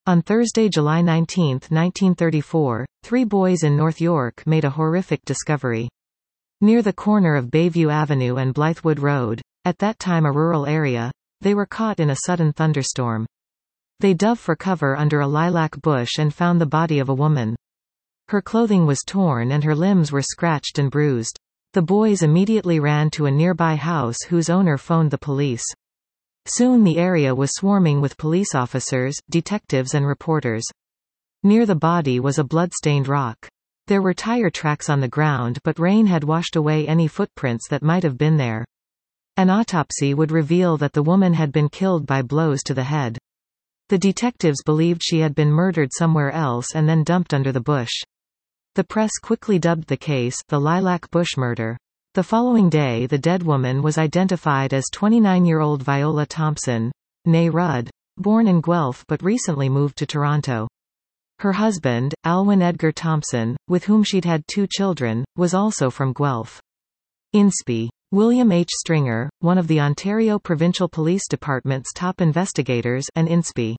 On Thursday, July 19, 1934, 3 boys in North York made a horrific discovery. Near the corner of Bayview Avenue and Blythewood Road, at that time a rural area, they were caught in a sudden thunderstorm. They dove for cover under a lilac bush and found the body of a woman. Her clothing was torn and her limbs were scratched and bruised. The boys immediately ran to a nearby house whose owner phoned the police. Soon the area was swarming with police officers, detectives and reporters. Near the body was a blood-stained rock. There were tire tracks on the ground, but rain had washed away any footprints that might have been there. An autopsy would reveal that the woman had been killed by blows to the head. The detectives believed she had been murdered somewhere else and then dumped under the bush. The press quickly dubbed the case the Lilac Bush Murder. The following day the dead woman was identified as 29-year-old Viola Thompson, née Rudd, born in Guelph but recently moved to Toronto. Her husband, Alwyn Edgar Thompson, with whom she'd had 2 children, was also from Guelph. Inspi. William H. Stringer, one of the Ontario Provincial Police Department's top investigators, and Inspi.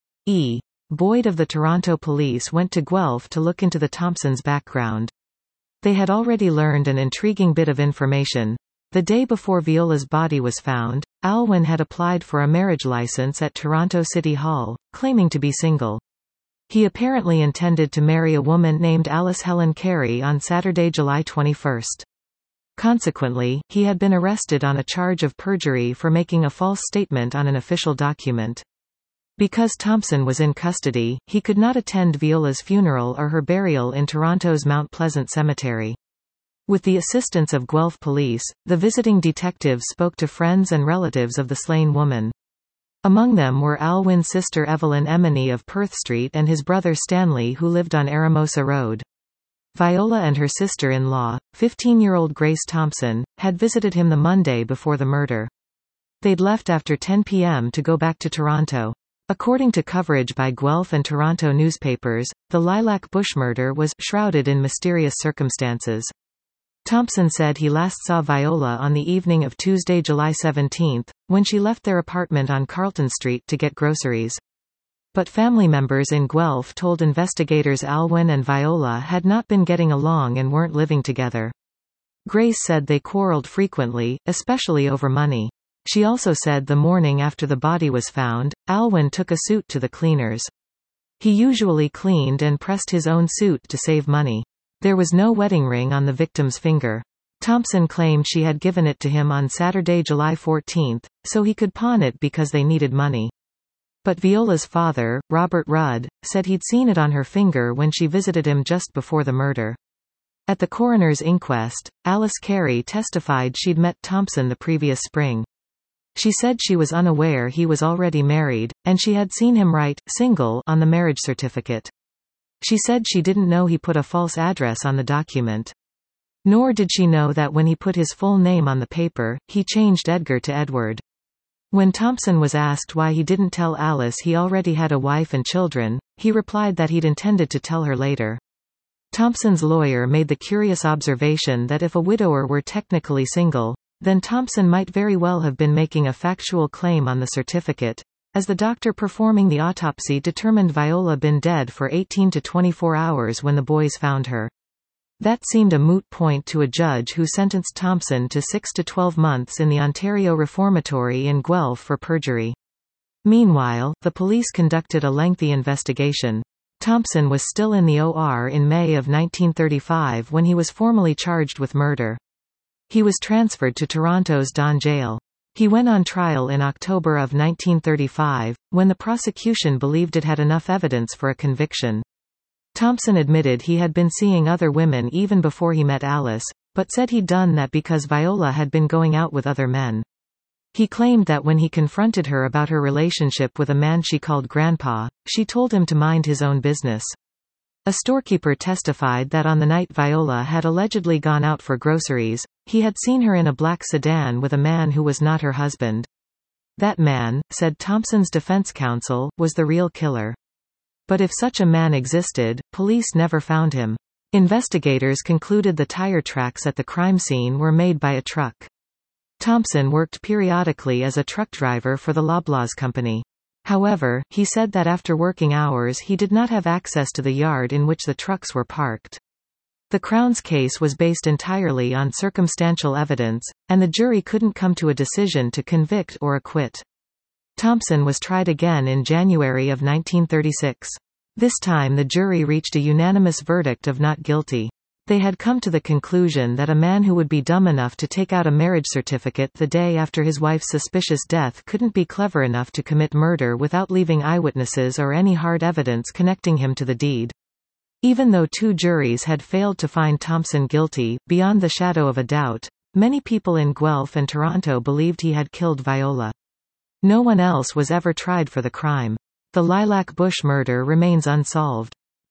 E. Boyd of the Toronto Police went to Guelph to look into the Thompsons' background. They had already learned an intriguing bit of information. The day before Viola's body was found, Alwyn had applied for a marriage license at Toronto City Hall, claiming to be single. He apparently intended to marry a woman named Alice Helen Carey on Saturday, July 21. Consequently, he had been arrested on a charge of perjury for making a false statement on an official document. Because Thompson was in custody, he could not attend Viola's funeral or her burial in Toronto's Mount Pleasant Cemetery. With the assistance of Guelph police, the visiting detectives spoke to friends and relatives of the slain woman. Among them were Alwyn's sister Evelyn Emeny of Perth Street and his brother Stanley, who lived on Aramosa Road. Viola and her sister-in-law, 15-year-old Grace Thompson, had visited him the Monday before the murder. They'd left after 10 p.m. to go back to Toronto. According to coverage by Guelph and Toronto newspapers, the Lilac Bush murder was shrouded in mysterious circumstances. Thompson said he last saw Viola on the evening of Tuesday, July 17, when she left their apartment on Carlton Street to get groceries. But family members in Guelph told investigators Alwyn and Viola had not been getting along and weren't living together. Grace said they quarreled frequently, especially over money. She also said the morning after the body was found, Alwyn took a suit to the cleaners. He usually cleaned and pressed his own suit to save money. There was no wedding ring on the victim's finger. Thompson claimed she had given it to him on Saturday, July 14, so he could pawn it because they needed money. But Viola's father, Robert Rudd, said he'd seen it on her finger when she visited him just before the murder. At the coroner's inquest, Alice Carey testified she'd met Thompson the previous spring. She said she was unaware he was already married, and she had seen him write "single" on the marriage certificate. She said she didn't know he put a false address on the document. Nor did she know that when he put his full name on the paper, he changed Edgar to Edward. When Thompson was asked why he didn't tell Alice he already had a wife and children, he replied that he'd intended to tell her later. Thompson's lawyer made the curious observation that if a widower were technically single, then Thompson might very well have been making a factual claim on the certificate, as the doctor performing the autopsy determined Viola been dead for 18 to 24 hours when the boys found her. That seemed a moot point to a judge who sentenced Thompson to 6 to 12 months in the Ontario Reformatory in Guelph for perjury. Meanwhile, the police conducted a lengthy investigation. Thompson was still in the OR in May of 1935 when he was formally charged with murder. He was transferred to Toronto's Don Jail. He went on trial in October of 1935, when the prosecution believed it had enough evidence for a conviction. Thompson admitted he had been seeing other women even before he met Alice, but said he'd done that because Viola had been going out with other men. He claimed that when he confronted her about her relationship with a man she called Grandpa, she told him to mind his own business. A storekeeper testified that on the night Viola had allegedly gone out for groceries, he had seen her in a black sedan with a man who was not her husband. That man, said Thompson's defense counsel, was the real killer. But if such a man existed, police never found him. Investigators concluded the tire tracks at the crime scene were made by a truck. Thompson worked periodically as a truck driver for the Loblaws Company. However, he said that after working hours he did not have access to the yard in which the trucks were parked. The Crown's case was based entirely on circumstantial evidence, and the jury couldn't come to a decision to convict or acquit. Thompson was tried again in January of 1936. This time the jury reached a unanimous verdict of not guilty. They had come to the conclusion that a man who would be dumb enough to take out a marriage certificate the day after his wife's suspicious death couldn't be clever enough to commit murder without leaving eyewitnesses or any hard evidence connecting him to the deed. Even though 2 juries had failed to find Thompson guilty, beyond the shadow of a doubt, many people in Guelph and Toronto believed he had killed Viola. No one else was ever tried for the crime. The Lilac Bush murder remains unsolved.